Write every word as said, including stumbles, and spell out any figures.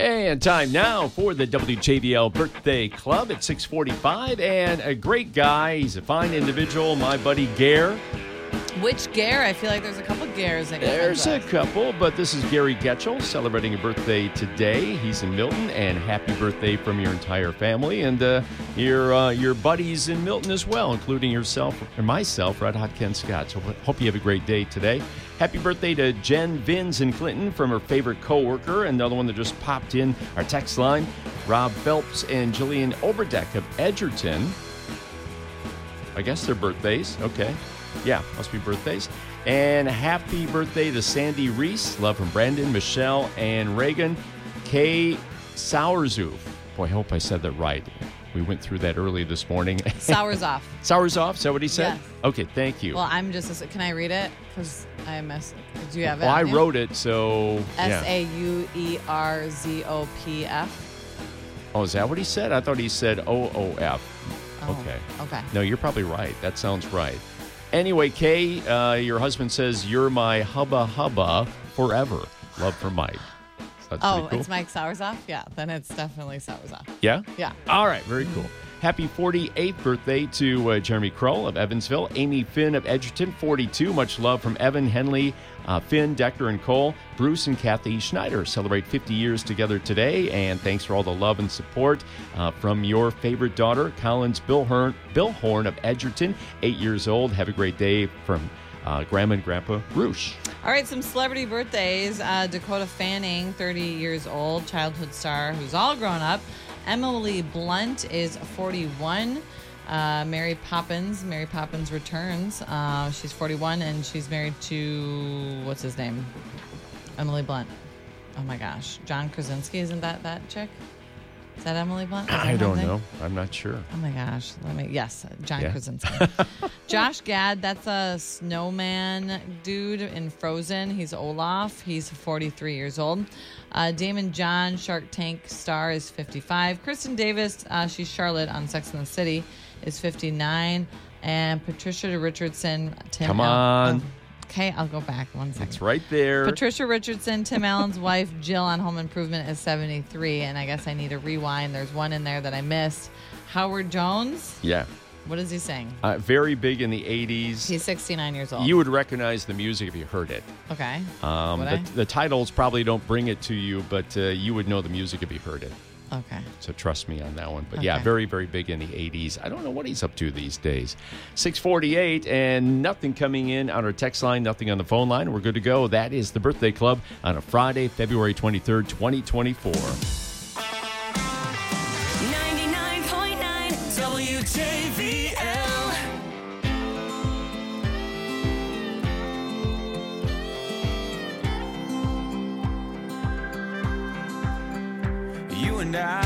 And time now for the W J V L Birthday Club at six forty-five. And a great guy. He's a fine individual, my buddy Gare. Which Gare? I feel like there's a couple Gares. That There's a couple, but this is Gary Getchell celebrating a birthday today. He's in Milton, and happy birthday from your entire family and uh, your uh, your buddies in Milton as well, including yourself and myself, Red Hot Ken Scott. So hope you have a great day today. Happy birthday to Jen Vins in Clinton from her favorite coworker. Another one that just popped in our text line, Rob Phelps and Jillian Oberdeck of Edgerton. I guess they're birthdays. Okay. Yeah, must be birthdays. And happy birthday to Sandy Reese. Love from Brandon, Michelle, and Reagan. Kay Sauerzoof. Boy, I hope I said that right. We went through that early this morning. Sours off. Sours off? Is that what he said? Yes. Okay, thank you. Well, I'm just, can I read it? Because I missed it. Do you have it? Well, I you? wrote it, so. S A U E R Z O P F. Oh, is that what he said? I thought he said O O F. Oh, okay. Okay. No, you're probably right. That sounds right. Anyway, Kay, uh, your husband says, you're my hubba hubba forever. Love from Mike. So that's oh, pretty cool. It's Mike Soursoff? Yeah, then it's definitely Soursoff. Yeah? Yeah. All right, very cool. Happy forty-eighth birthday to uh, Jeremy Kroll of Evansville, Amy Finn of Edgerton, forty-two. Much love from Evan, Henley, uh, Finn, Decker, and Cole. Bruce and Kathy Schneider celebrate fifty years together today, and thanks for all the love and support uh, from your favorite daughter, Collins Bill Horn, Bill Horn of Edgerton, eight years old. Have a great day from uh, Grandma and Grandpa Roosh. All right, some celebrity birthdays. Uh, Dakota Fanning, thirty years old, childhood star who's all grown up. Emily Blunt is forty-one. Uh, Mary Poppins, Mary Poppins returns. Uh, she's forty-one, and she's married to, what's his name? Emily Blunt. Oh, my gosh. John Krasinski, isn't that that chick? Is that Emily Blunt? Is that I don't her know. name? I'm not sure. Oh, my gosh. Let me, yes, John Yeah. Krasinski. Josh Gad, that's a snowman dude in Frozen. He's Olaf. He's forty-three years old. Uh, Damon John, Shark Tank star, is fifty-five. Kristen Davis, uh, she's Charlotte on Sex and the City, is fifty-nine. And Patricia Richardson, Tim Come Al- on. oh, okay, I'll go back one second. It's right there. Patricia Richardson, Tim Allen's wife, Jill on Home Improvement, is seventy-three. And I guess I need to rewind. There's one in there that I missed. Howard Jones. Yeah. What is he saying? Uh, very big in the eighties. He's sixty-nine years old. You would recognize the music if you heard it. Okay. Um, Would the, I? the titles probably don't bring it to you, but uh, you would know the music if you heard it. Okay. So trust me on that one. But yeah, Okay. very, very big in the eighties. I don't know what he's up to these days. six forty-eight and nothing coming in on our text line, nothing on the phone line. We're good to go. That is the Birthday Club on a Friday, February twenty-third, twenty twenty-four. ninety-nine point nine W J V L. You and I